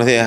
días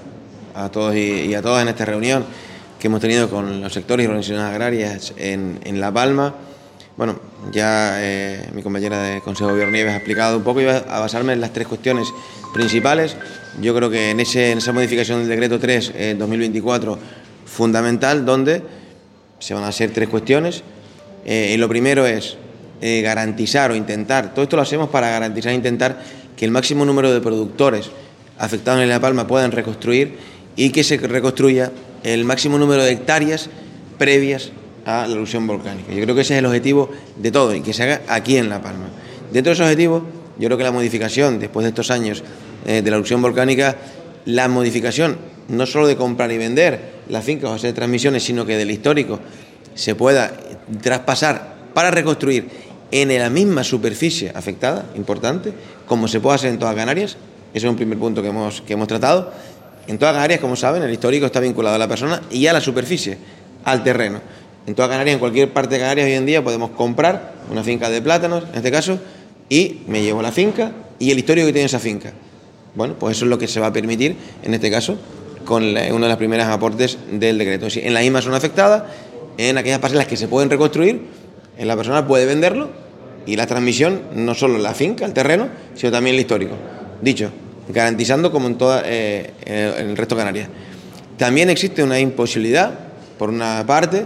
a todos y a todas en esta reunión que hemos tenido con los sectores y organizaciones agrarias en La Palma. Bueno, ya mi compañera de Consejo de Gobierno Nieves ha explicado un poco y voy a basarme en las tres cuestiones principales. Yo creo que en esa modificación del decreto 3/2024 fundamental, donde se van a hacer tres cuestiones. Lo primero es garantizar o intentar, todo esto lo hacemos para garantizar e intentar que el máximo número de productores afectados en La Palma puedan reconstruir y que se reconstruya el máximo número de hectáreas previas a la erupción volcánica. Yo creo que ese es el objetivo de todo y que se haga aquí en La Palma. Dentro de esos objetivos, yo creo que la modificación, después de estos años de la erupción volcánica, la modificación no solo de comprar y vender las fincas o hacer transmisiones, sino que del histórico se pueda traspasar para reconstruir en la misma superficie afectada, importante, como se puede hacer en todas Canarias. Ese es un primer punto que hemos tratado. En todas Canarias, como saben, el histórico está vinculado a la persona y a la superficie, al terreno. En toda Canarias, en cualquier parte de Canarias hoy en día podemos comprar una finca de plátanos, en este caso, y me llevo la finca y el histórico que tiene esa finca. Bueno, pues eso es lo que se va a permitir, en este caso, con uno de los primeros aportes del decreto. Es decir, en la misma zona afectada, en aquellas parcelas que se pueden reconstruir, la persona puede venderlo y la transmisión, no solo la finca, el terreno, sino también el histórico. Dicho, garantizando como en toda en el resto de Canarias. También existe una imposibilidad, por una parte,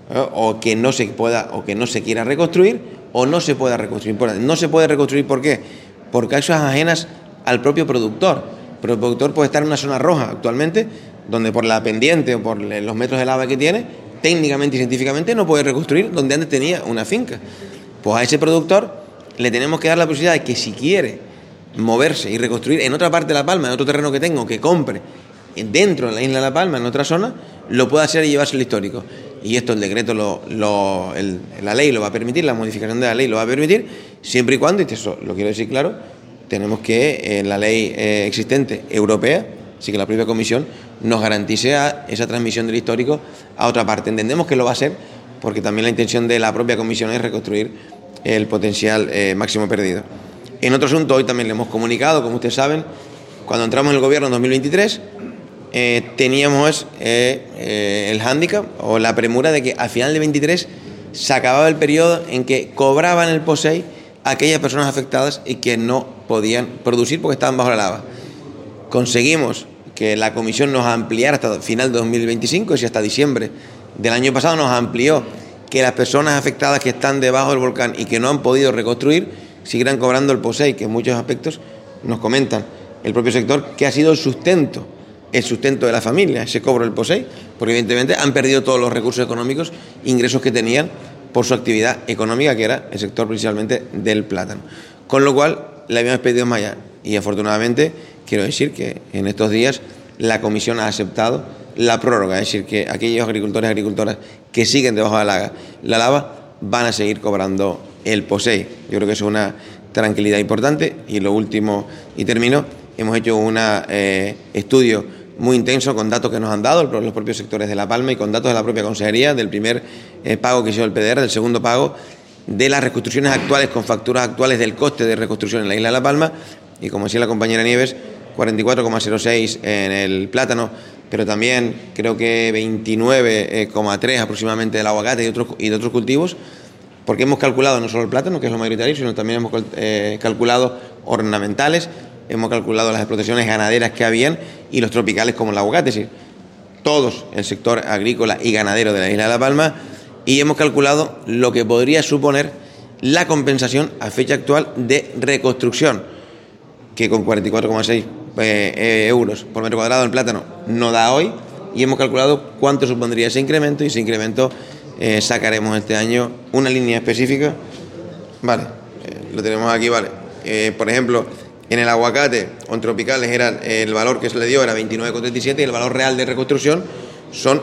o que no se pueda o que no se quiera reconstruir o no se pueda reconstruir. No se puede reconstruir, ¿por qué? Por causas ajenas al propio productor. Pero el productor puede estar en una zona roja actualmente, donde por la pendiente o por los metros de lava que tiene, técnicamente y científicamente no puede reconstruir donde antes tenía una finca. Pues a ese productor le tenemos que dar la posibilidad de que si quiere moverse y reconstruir en otra parte de La Palma, en otro terreno que tengo, que compre dentro de la isla de La Palma, en otra zona, lo puede hacer y llevarse el histórico. Y esto el decreto, la ley lo va a permitir, la modificación de la ley lo va a permitir, siempre y cuando, y eso lo quiero decir claro, tenemos que la ley existente europea, así que la propia Comisión nos garantice esa transmisión del histórico a otra parte. Entendemos que lo va a hacer porque también la intención de la propia Comisión es reconstruir el potencial máximo perdido. En otro asunto, hoy también le hemos comunicado, como ustedes saben, cuando entramos en el gobierno en 2023, teníamos el hándicap o la premura de que al final de 23 se acababa el periodo en que cobraban el POSEI aquellas personas afectadas y que no podían producir porque estaban bajo la lava. Conseguimos que la Comisión nos ampliara hasta final de 2025, y hasta diciembre del año pasado nos amplió que las personas afectadas que están debajo del volcán y que no han podido reconstruir siguieran cobrando el POSEI, que en muchos aspectos nos comentan el propio sector que ha sido el sustento de la familia, ese cobro del POSEI, porque evidentemente han perdido todos los recursos económicos, ingresos que tenían por su actividad económica, que era el sector principalmente del plátano. Con lo cual, le habíamos pedido más allá. Y afortunadamente, quiero decir que en estos días la Comisión ha aceptado la prórroga, es decir, que aquellos agricultores y agricultoras que siguen debajo de la lava van a seguir cobrando el POSEI. Yo creo que eso es una tranquilidad importante. Y lo último, y termino, hemos hecho un estudio muy intenso con datos que nos han dado los propios sectores de La Palma y con datos de la propia Consejería, del primer pago que hizo el PDR, del segundo pago, de las reconstrucciones actuales con facturas actuales del coste de reconstrucción en la isla de La Palma, y como decía la compañera Nieves, 44,06 en el plátano, pero también creo que 29,3 aproximadamente del aguacate y de otros cultivos, porque hemos calculado no solo el plátano, que es lo mayoritario, sino también hemos calculado ornamentales, hemos calculado las explotaciones ganaderas que habían y los tropicales como el aguacate, es decir, todos el sector agrícola y ganadero de la isla de La Palma, y hemos calculado lo que podría suponer la compensación a fecha actual de reconstrucción, que con 44,6 euros por metro cuadrado el plátano no da hoy, y hemos calculado cuánto supondría ese incremento, y ese incremento sacaremos este año una línea específica, vale, lo tenemos aquí, vale, por ejemplo, en el aguacate o en tropicales el valor que se le dio era 29,37 y el valor real de reconstrucción son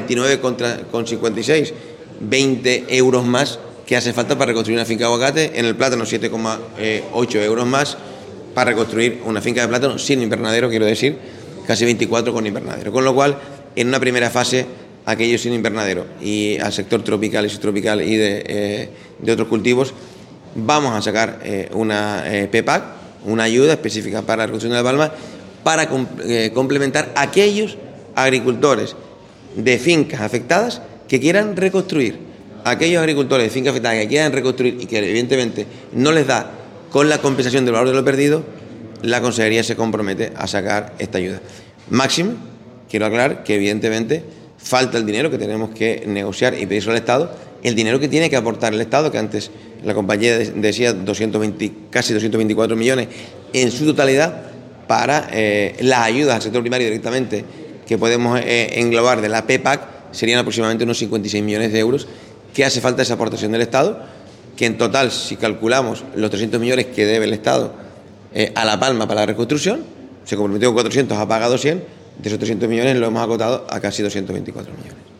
49,56, 20 euros más que hace falta para reconstruir una finca de aguacate. En el plátano 7,8 euros más para reconstruir una finca de plátano sin invernadero, quiero decir, casi 24 con invernadero. Con lo cual, en una primera fase, aquellos sin invernadero y al sector tropical y subtropical y de otros cultivos, vamos a sacar una PEPAC, una ayuda específica para la reconstrucción de La Palma, para complementar a aquellos agricultores de fincas afectadas que quieran reconstruir. Aquellos agricultores de fincas afectadas que quieran reconstruir y que evidentemente no les da con la compensación del valor de lo perdido, la Consejería se compromete a sacar esta ayuda. Máximo, quiero aclarar que evidentemente falta el dinero que tenemos que negociar y pedirlo al Estado, el dinero que tiene que aportar el Estado, que antes la compañía decía casi 224 millones en su totalidad, para las ayudas al sector primario directamente que podemos englobar de la PEPAC, serían aproximadamente unos 56 millones de euros, que hace falta esa aportación del Estado, que en total, si calculamos los 300 millones que debe el Estado a La Palma para la reconstrucción, se comprometió con 400, ha pagado 100, de esos 300 millones lo hemos acotado a casi 224 millones.